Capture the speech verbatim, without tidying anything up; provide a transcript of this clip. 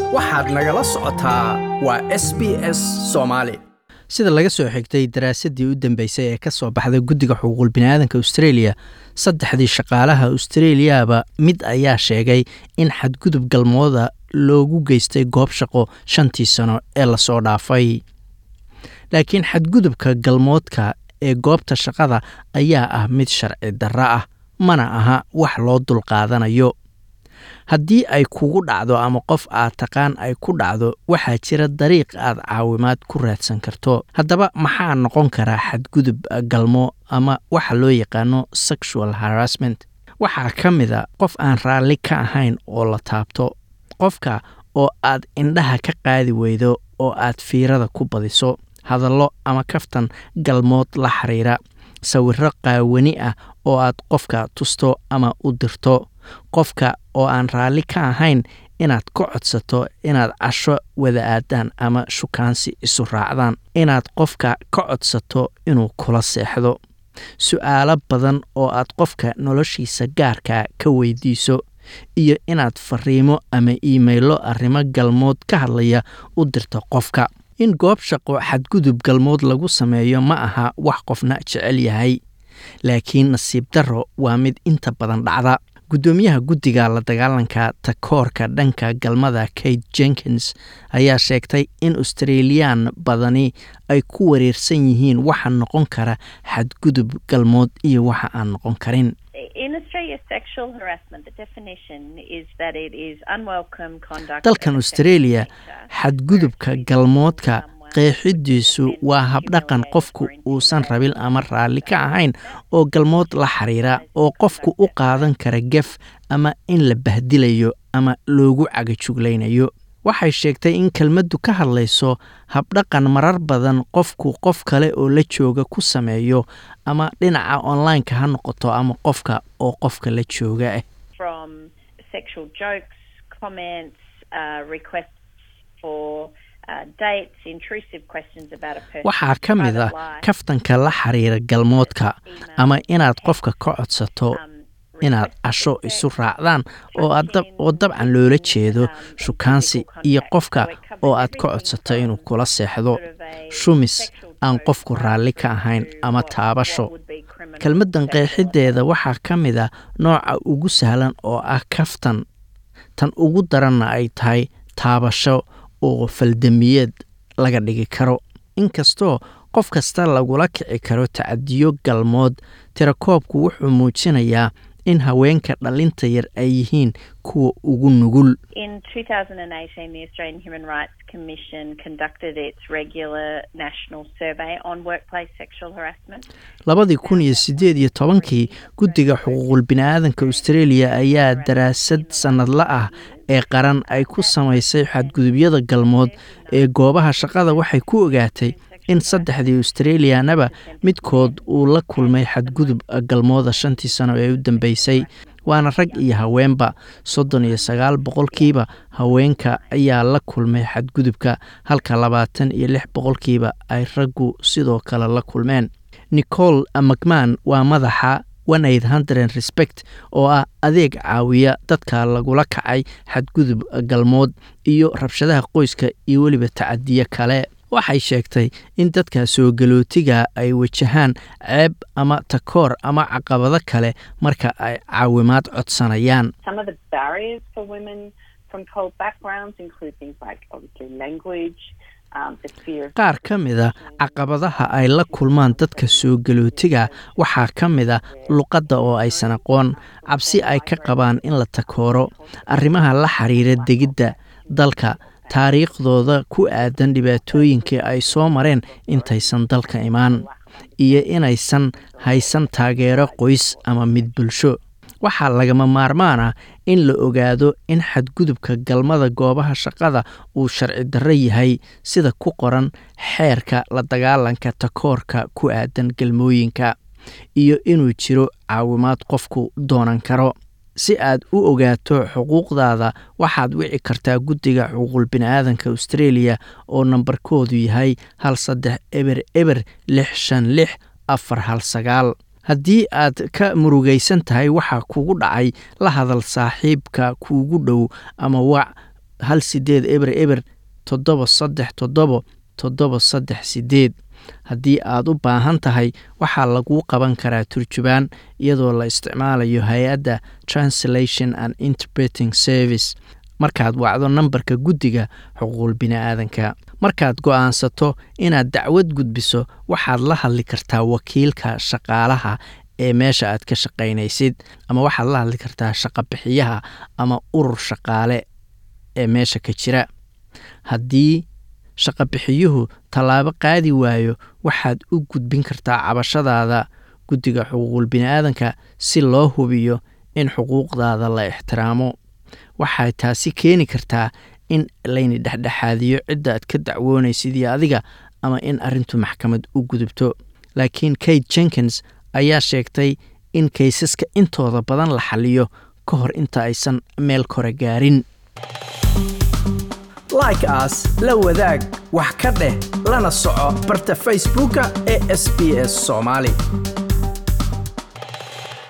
waxaad nagala socotaa waa S B S Soomaali. sida laga soo xigtay daraasadii u dambeysay ee ka soo baxday guddiga xuquuqul bini'aadanka Australia, saddexdii shaqaalaha Australiaba mid ayaa sheegay in xadgudub galmooda loogu geystay goob shaqo shantii sano ee la soo dhaafay. laakiin xadgudubka galmoodka ee goobta shaqada ayaa ah mid sharci darro ah, mana aha wax loo dulqaadanayo. haddii ay kugu dhacdo ama qof aad taqaan ay ku dhacdo, waxaa jira dariiq aad caawimaad ku raadsan karto. haddaba maxaa noqon karaa xadgudub galmo ama waxa loo yaqaano sexual harassment? waxaa ka mid a qof aan raalli ka ahayn oo la taabto, qofka oo aad indhaha ka qaadi weydo oo aad fiirada ku badiso, hadallo ama kaftan galmood la xiriira, sawirro qaawani ah oo aad qofka tusto ama u dirto, qofka oo aan raalli ka ahayn inaad ka codsato inaad casho wada aadaan ama shukaansi isu raacdaan, inaad qofka ka codsato inuu kula seexdo, su'aalo badan oo aad qofka noloshiisa gaarka ka weydiiso, iyo inaad fariimo ama iimaylo arrimo galmood ka hadlaya u dirto qofka. in goob shaqo xadgudub galmood lagu sameeyo ma aha wax qofna jecel yahay, laakiin nasiib darro waa mid inta badan dhacda. guddoomiyaha guddiga la dagaalanka takoorka dhanka galmada Kate Jenkins ayaa sheegtay in Australian badani ay ku wareersan yihiin waxa noqon kara xadgudub galmood iyo waxa aan noqon karin. In Australia, sexual harassment, the definition is that it is unwelcome conduct. dalkan Australia, xadgudubka galmoodka qeexidiisu waa habdhaqan qofku uusan rabin ama raalli ka ahayn oo galmood la xiriira, oo qofku u qaadan kara gef ama in la bahdilayo ama loogu cagajuglaynayo. waxay sheegtay in kelmaddu ka hadlayso habdhaqan marar badan qofku qof kale oo la jooga ku sameeyo, ama dhinaca online-ka ha noqoto ama qofka oo qofka la jooga ah. From sexual jokes, comments, uh, requests for uh, dates, intrusive questions about a person. waxaa ka mid ah kaftanka la xiriira galmoodka, ama inaad qofka ka codsato inaad casho isu raacdaan oo oo dabcan loola jeedo shukaansi, iyo qofka oo aad ka codsato inuu kula seexdo, shumis aan qofku raalli ka ahayn ama taabasho. kelmaddan qeexideeda waxaa ka mid a nooca ugu sahlan oo ah kaftan, tan ugu daranna ay tahay taabasho oo faldamiyeed laga dhigi karo. inkastoo qof kasta lagula kici karo tacadiyo galmood, tirakoobku wuxuu muujinayaa in haweenka dhalinta yar ay yihiin kuwa ugu nugul. In two thousand eighteen, the Australian Human Rights Commission conducted its regular national survey on workplace sexual harassment. labadii kun iyo siddeed iyo tobankii, guddiga xuquuqul bini'aadanka Australia ayaa daraasad sanadla ah ee qaran ay ku samaysay xadgudubyada galmood ee goobaha shaqada. waxay ku ogaatay in saddexdii Australianaba midkood uu la kulmay xadgudub galmooda shantii sano ee u dambeysay, waana rag iyo haweenba. soddon iyo sagaal boqolkiiba haweenka ayaa la kulmay xadgudubka, halka labaatan iyo lix boqolkiiba ay raggu sidoo kale la kulmeen. Nicole McMahon waa madaxa one eight hundred respect oo ah adeeg caawiya dadka lagula kacay xadgudub galmood iyo rabshadaha qoyska iyo weliba tacadiyo kale. waxay sheegtay in dadka soo galootiga ay wajahaan ceeb ama takoor ama caqabado kale marka ay caawimaad codsanayaan. Some of the barriers for women from cold backgrounds include things like obviously language, um, the fear of... qaar ka mid a caqabadaha ay la kulmaan dadka soo galootiga waxaa ka mid a luqadda oo aysan aqoon, cabsi ay ka qabaan in la takooro, arrimaha la xiriira degidda dalka, taariikhdooda ku aadan dhibaatooyinkii ay soo mareen intaysan dalka imaan, iyo inaysan haysan taageero qoys ama mid bulsho. waxaa lagama maarmaan ah in la ogaado in xadgudubka galmada goobaha shaqada uu sharci darro yahay, sida ku qoran xeerka la dagaalanka takoorka ku aadan galmooyinka, iyo inuu jiro caawimaad qofku doonan karo. si aad u ogaato xuquuqdaada, waxaad wici kartaa guddiga xuquuqul bini'aadanka Australia oo nambarkoodu yahay hal saddex eber eber lix shan lix afar hal sagaal. haddii aad ka murugaysan tahay waxa kugu dhacay, la hadal saaxiibka kuugu dhow ama wac hal sideed eber eber toddoba saddex toddoba toddoba saddex sideed. haddii aad u baahan tahay waxaa laguu qaban karaa turjubaan iyadoo la isticmaalayo hay-adda Translation and Interpreting Service markaad wacdo nambarka guddiga xuquuqul bini'aadanka. markaad go'aansato inaad dacwad gudbiso waxaad la hadli kartaa wakiilka shaqaalaha ee meesha aad ka shaqaynaysid, ama waxaad la hadli kartaa shaqabixiyaha ama urur shaqaale ee meesha ka jira. haddii shaqabixiyuhu tallaabo qaadi waayo waxaad u gudbin kartaa cabashadaada guddiga xuquuqul bini'aadanka si loo hubiyo in xuquuqdaada la ixtiraamo. waxay taasi keeni kartaa in layni dhexdhexaadiyo cidda aad ka dacwoonaysid iyo adiga, ama in arrintu maxkamad u gudubto. laakiin Kate Jenkins ayaa sheegtay in kaysaska intooda badan la xaliyo ka hor inta aysan meel kore gaarin. like us la wadaag wax ka dheh lana soco barta facebooka ee S B S Somali.